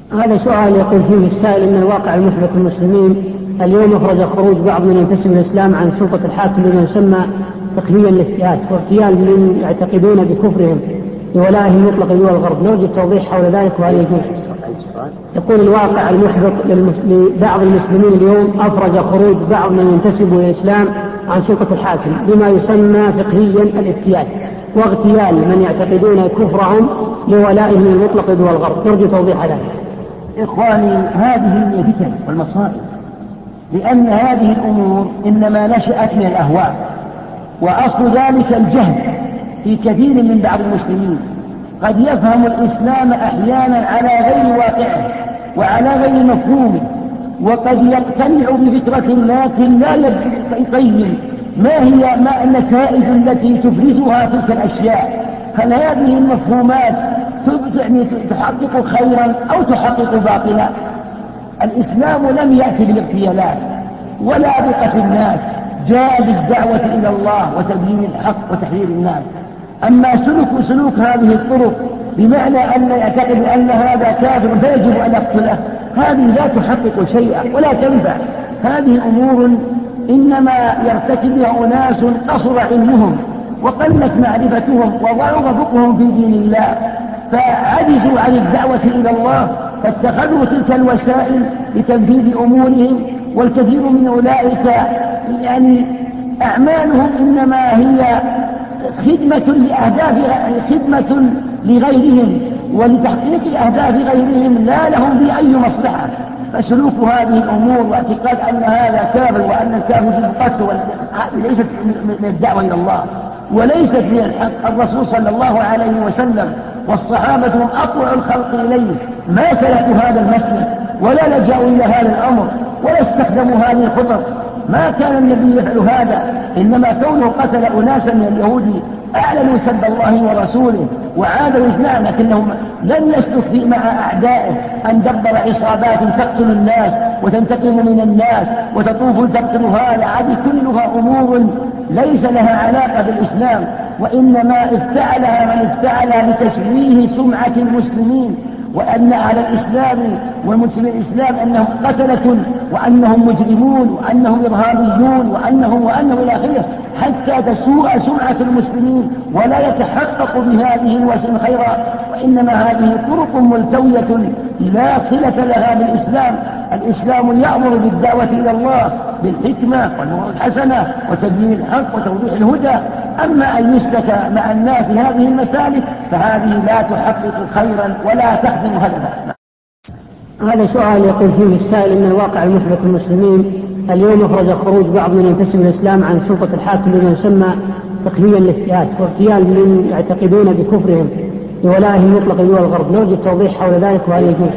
هذا سؤال يقول فيه السائل ان الواقع المحبط المسلمين اليوم أخرج خروج بعض من ينتسب الإسلام عن سلطة الحاكم بما يسمى فقهيا الافتئات واغتيال من يعتقدون بكفرهم لولائه المطلق دول الغرب. نرجو التوضيح حول ذلك وهل يجوز. يقول الواقع المحبط لبعض المسلمين اليوم أفرج خروج بعض من ينتسب الإسلام عن سلطة الحاكم بما يسمى فقهيا الافتئات واغتيال من يعتقدون كفرهم لولائه المطلق دول الغرب. نرجو توضيح ذلك. إخواني، هذه هي الفتن والمصائب، لأن هذه الأمور إنما نشأت من الأهواء، وأصل ذلك الجهل في كثير من بعض المسلمين. قد يفهم الإسلام أحيانا على غير واقعه وعلى غير مفهومه، وقد يقتنع بفكرة لكن لا يقيم ما هي النتائج التي تفرزها تلك الأشياء. هل هذه المفهومات تحقق خيرا أو تحقق باطلا؟ الإسلام لم يأتي بالاغتيالات ولا بقتل الناس، جاء بالدعوة إلى الله وتبيين الحق وتحرير الناس. أما سلوك هذه الطرق بمعنى أن يعتقد أن هذا كافر فيجب أن يقتله، هذه لا تحقق شيئا ولا تنفع. هذه أمور إنما يرتكبها أناس قصر علمهم وقلت معرفتهم وضعف فقههم في دين الله، فعجزوا عن الدعوة إلى الله فاتخذوا تلك الوسائل لتنفيذ أمورهم. والكثير من أولئك أعمالهم إنما هي خدمة لغيرهم ولتحقيق أهداف غيرهم، لا لهم بأي مصلحة. فسلوك هذه الأمور واعتقاد أن هذا كافر وأن الكافر في القتل ليست من الدعوة إلى الله وليست من الحق. الرسول صلى الله عليه وسلم والصحابة هم أطوع الخلق إليه، ما سلكوا هذا المسلك ولا لجأوا إلى هذا الأمر ولا استخدموا هذه الخطط. ما كان النبي يفعل هذا، إنما كونه قتل أناسا من اليهود أعلنوا سب الله ورسوله وعادوا إثنان، لكنهم لم يسلك مع أعدائه أن دبر عصابات تقتل الناس وتنتقم من الناس وتطوف تقتل هذا. هذه كلها أمور ليس لها علاقة بالإسلام، وإنما افتعلها من افتعلها لتشويه سمعة المسلمين، وأن على الإسلام والمسلمين الإسلام أنهم قتلة وأنهم مجرمون وأنهم إرهابيون وأنهم إلى آخره، حتى تسوء سمعة المسلمين ولا يتحقق بهذه الوسيلة خيرا. وإنما هذه طرق ملتوية لا صلة لها بالإسلام. الإسلام يأمر بالدعوة إلى الله بالحكمة والموعظة الحسنة وتبيين الحق وتوضيح الهدى. أما أن يسلك مع الناس هذه المسالك فهذه لا تحقق خيرا ولا تخدم هدفا. هذا سؤال يقول فيه السائل ان الواقع المحبط المسلمين اليوم أخرج خروج بعض من ينتسب الإسلام عن سلطة الحاكم بما يسمى فقهيا الافتئات واغتيال من يعتقدون بكفرهم لولائه المطلق دول الغرب. نرجو التوضيح حول ذلك وهل يجوز.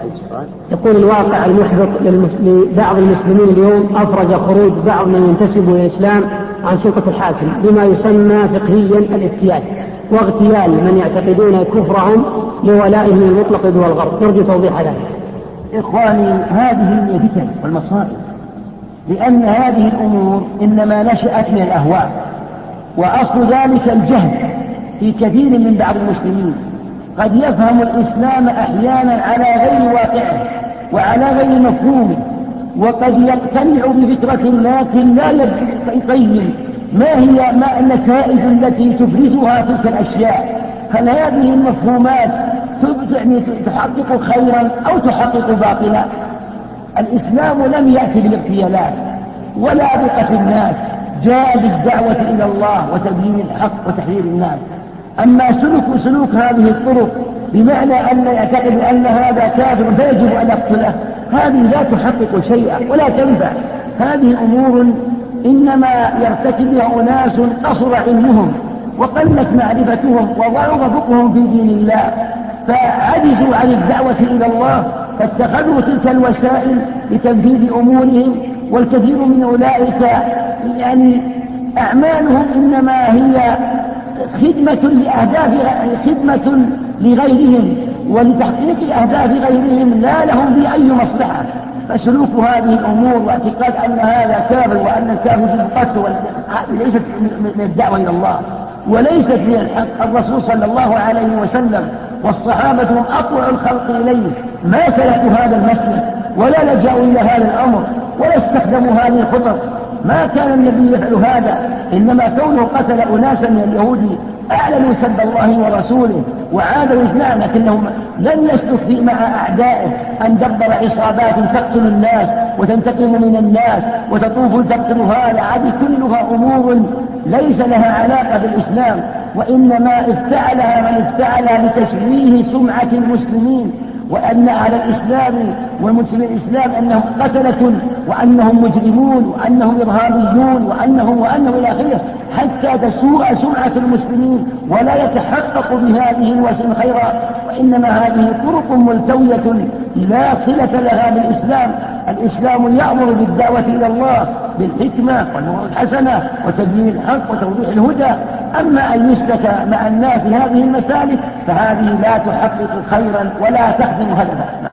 يقول الواقع المحبط لبعض المسلمين اليوم أفرج خروج بعض من ينتسب الإسلام عن سلطة الحاكم بما يسمى فقهيا الافتئات واغتيال من يعتقدون كفرهم لولائه المطلق دول الغرب. نرجو توضيح ذلك. إخواني، هذه هي الفتن والمصائب، لأن هذه الأمور إنما نشأت من الأهواء، وأصل ذلك الجهل في كثير من بعض المسلمين. قد يفهم الإسلام أحيانا على غير واقعه وعلى غير مفهومه، وقد يقتنع بفكرة لكن لا يقيم ما هي النتائج التي تفرزها تلك الأشياء. هل هذه المفهومات تحقق خيرا أو تحقق باطلا؟ الإسلام لم يأتي بالاغتيالات ولا بقتل الناس، جاء بالدعوة إلى الله وتبيين الحق وتحرير الناس. أما سلوك هذه الطرق بمعنى أن يعتقد أن هذا كافر فيجب أن يقتله، هذه لا تحقق شيئا ولا تنفع. هذه أمور إنما يرتكبها أناس قصر علمهم وقلت معرفتهم وضعف فقههم في دين الله، فعجزوا عن الدعوة إلى الله فاتخذوا تلك الوسائل لتنفيذ أمورهم. والكثير من أولئك أعمالهم إنما هي خدمة لغيرهم ولتحقيق أهداف غيرهم، لا لهم بأي مصلحة. فسلوك هذه الأمور واعتقاد أن هذا كافر وأن الكافر في القتل ليست من الدعوة إلى الله وليست من الحق. الرسول صلى الله عليه وسلم والصحابة هم أطوع الخلق إليه، ما سلكوا هذا المسلك ولا لجأوا إلى هذا الأمر ولا استخدموا هذه الخطط. ما كان النبي يفعل هذا، إنما كونه قتل أناسا من اليهود أعلنوا سب الله ورسوله وعادوا إثناء، لكنهم لم يسلك مع أعدائه أن دبر عصابات تقتل الناس وتنتقم من الناس وتطوف تقتل هذا. هذه كلها أمور ليس لها علاقة بالإسلام، وإنما افتعلها من افتعلها لتشويه سمعة المسلمين، وأن على الإسلام والمسلمين الإسلام أنهم قتلة وأنهم مجرمون وأنهم إرهابيون وأنهم إلى آخره، حتى تسوء سمعة المسلمين ولا يتحقق بهذه الوسيلة خيرا. وإنما هذه طرق ملتوية لا صلة لها بالإسلام. الإسلام يأمر بالدعوة إلى الله بالحكمة والموعظة الحسنة وتبيين الحق وتوضيح الهدى. أما أن يسلك مع الناس هذه المسالك فهذه لا تحقق خيرا ولا تخدم هدفا.